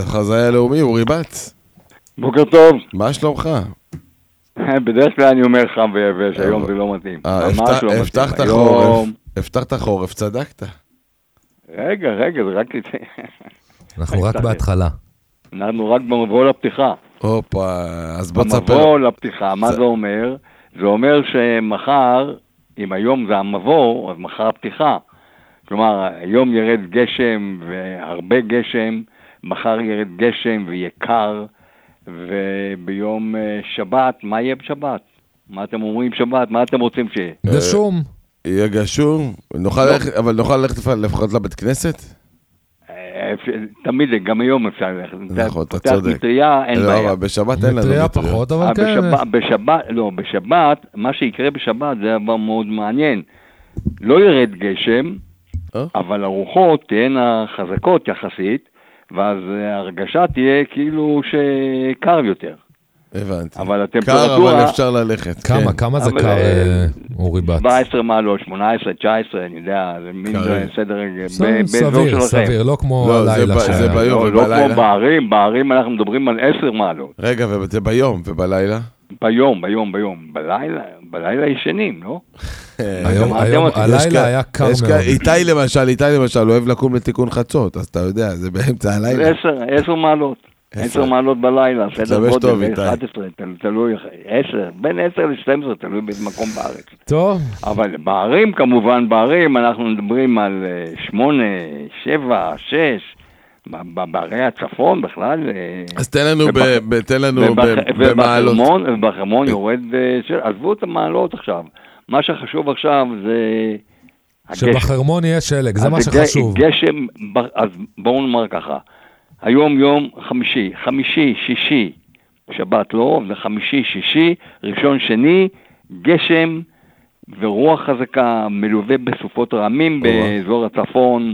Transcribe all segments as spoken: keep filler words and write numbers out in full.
המחזאי הלאומי, אורי בת. בוקר טוב. מה שלומך? בדרך כלל אני אומר חם ויבש, היום זה לא מתאים. הבטחת חורף, הבטחת חורף, צדקת. רגע, רגע, זה רק... אנחנו רק בהתחלה. אנחנו רק במבוא לפתיחה. הופה, אז בוא תספר. במבוא לפתיחה, מה זה אומר? זה אומר שמחר, אם היום זה המבוא, אז מחר הפתיחה. כלומר, היום ירד גשם והרבה גשם, מחר ירד גשם ויהיה קר, וביום שבת, מה יהיה בשבת? מה אתם אומרים שבת? מה אתם רוצים שיהיה? גשום. יהיה גשום? אבל נוכל ללכת לפחות לבית כנסת? תמיד, גם היום אפשר ללכת. נכון, אתה צודק. מטריה, אין בעיה. בשבת אין לנו מטריה פחות, אבל כן. בשבת, לא, בשבת, מה שיקרה בשבת זה דבר מאוד מעניין. לא ירד גשם, אבל הרוחות תהיינה חזקות יחסית, ואז ההרגשה תהיה כאילו שקר יותר. הבנתי. אבל הטמפרטורה... קר, אבל אפשר ללכת. כמה, כמה זה קר, אורי בת? שבע עשרה מעלות, שמונה עשרה, תשע עשרה, אני יודע, זה מין סדר... סביר, סביר, לא כמו הלילה. זה ביום ובלילה. ובלילה. לא כמו בערים, בערים אנחנו מדברים על עשר מעלות. רגע, וזה ביום, ובלילה? ביום, ביום, ביום. בלילה, בלילה ישנים, לא? היום, הלילה היה קר מאוד. איתי למשל, איתי למשל, הוא אוהב לקום לתיקון חצות, אז אתה יודע, זה באמצע הלילה. עשר, עשר מעלות. עשר מעלות בלילה, סדר גודל, אחת עשרה, תלוי, עשר, בין עשר ל-שתים עשרה, תלוי במקום בארץ. טוב. אבל בערים, כמובן, בערים, אנחנו מדברים על שמונה, שבע, שש, בערי הצפון בכלל. אז תן לנו, תן לנו במעלות. ובחרמון יורד, עזבו את המעלות עכשיו. מה שחשוב עכשיו זה... שבחרמון יהיה שלג, זה מה שחשוב. גשם, אז בואו נאמר ככה. היום יום חמישי, חמישי, שישי, שבת לא, זה חמישי, שישי, ראשון, שני, גשם ורוח חזקה, מלווה בסופות רעמים באזור הצפון,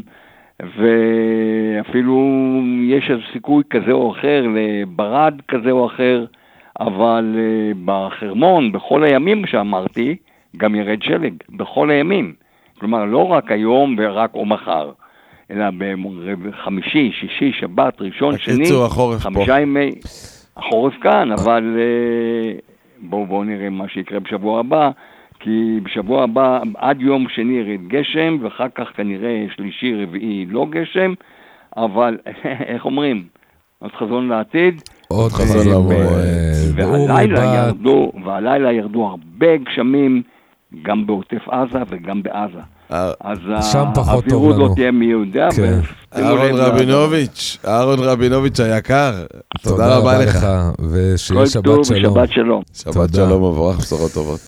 ואפילו יש איזה סיכוי כזה או אחר לברד כזה או אחר, אבל בחרמון, בכל הימים שאמרתי, גם ירד שלג, בכל הימים. כלומר, לא רק היום ורק או מחר. אלא בחמישי, שישי, שבת, ראשון, שני, חמישה ימי, החורף כאן, אבל בואו בואו נראה מה שיקרה בשבוע הבא, כי בשבוע הבא עד יום שני ירד גשם, ואחר כך כנראה שלישי, רביעי לא גשם, אבל איך אומרים? עוד חזון לעתיד. עוד חזון למועד. והלילה ירדו, והלילה ירדו הרבה גשמים, גם בעוטף עזה וגם בעזה. אז האווירות לא תהיה מי יודע. אהרון רבינוביץ', אהרון רבינוביץ' היקר, תודה רבה לך. ושיהיה שבת שלום. שבת שלום. שבת שלום, מבורך, בשורות טובות.